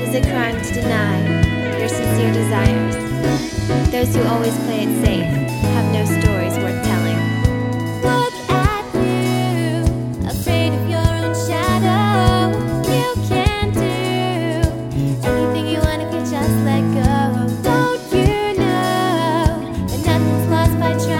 is a crime to deny your sincere desires. Those who always play it safe have no stories worth telling. Look at you, afraid of your own shadow. You can do anything you want if you just let go. Don't you know that nothing's lost by trying?